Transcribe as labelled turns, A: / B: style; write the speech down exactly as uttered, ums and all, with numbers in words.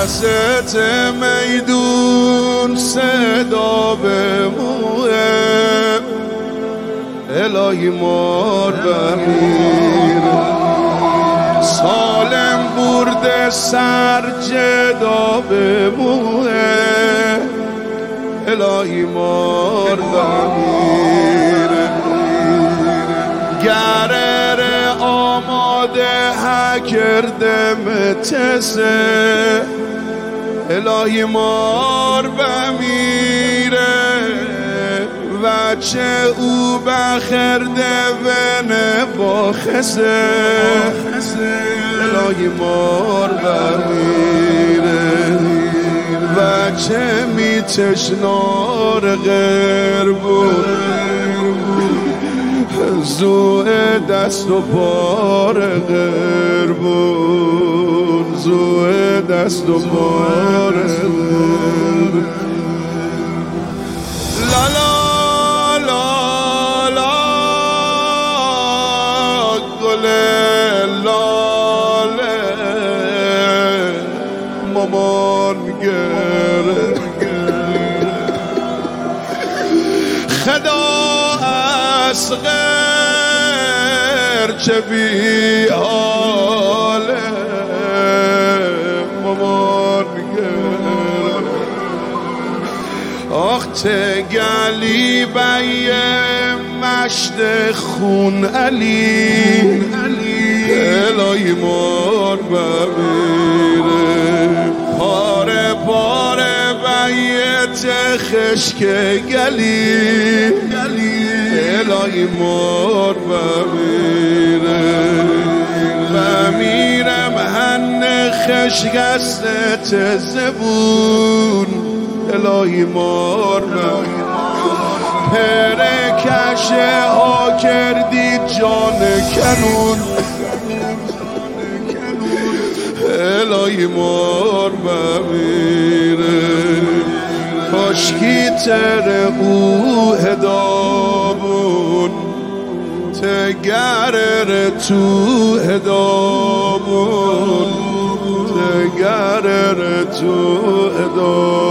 A: وسط میدون صدا به موه الهی مار بمیر سالم برده سر جدا به موه الهی مار بمیر گرر آماده ها کردم تسه الهی مار بمیره و چه او بخرده ونه با خسه الهی مار بمیره و چه می تشنار غیر بود زوه دست و پار غربون زوه دست و پار غربون لا لا لا لا گل لاله مامان گره خدا اصغر چه بی حاله مامان گره آخ تگلی بی مشت خون علی الهی مار بمیره پاره پاره بیت خشک گلی الهی مار بمیره بمیرم هن خشک است زبون الهی مار بمیره پرکشه ها کردی جان کنون الهی مار بمیره کاشکی تر او هدابون تگرر تو هدابون تگرر تو هدابون